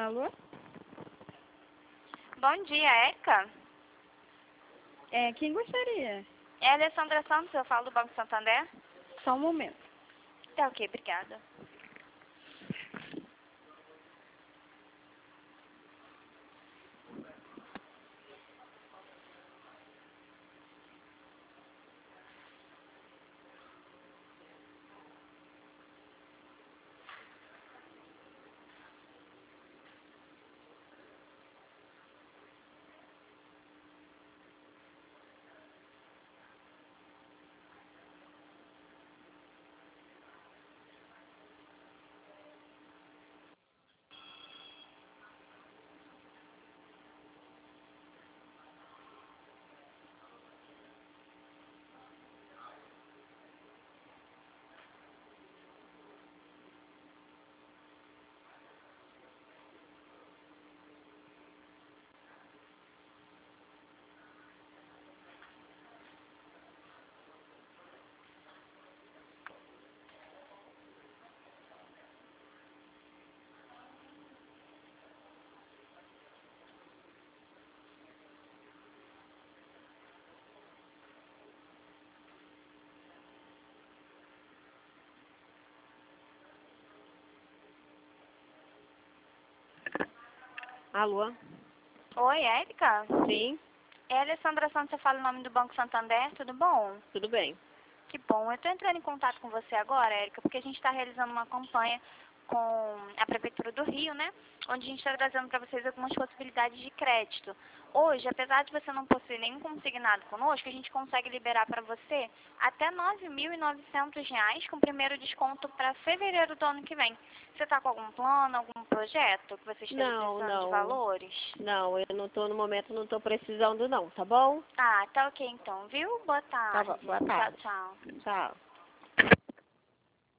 Alô? Bom dia, Érica. Quem gostaria? É a Alessandra Santos, eu falo do Banco Santander. Só um momento. Tá ok, obrigada. Alô? Oi, Érica. Sim, É a Alessandra Santos, eu falo o nome do Banco Santander, tudo bom? tudo bem. Que bom. Eu estou entrando em contato com você agora, Érica, porque a gente está realizando uma campanha com a Prefeitura do Rio, né? Onde a gente está trazendo para vocês algumas possibilidades de crédito. Hoje, apesar de você não possuir nenhum consignado conosco, a gente consegue liberar para você até R$ 9.900 com primeiro desconto para fevereiro do ano que vem. Você está com algum plano, algum projeto que você esteja precisando de valores? Não, eu não tô no momento, não tô precisando não, tá bom? Ah, tá ok então, viu? Boa Tá bom, tarde. boa Tchau, tarde. tchau. Tchau.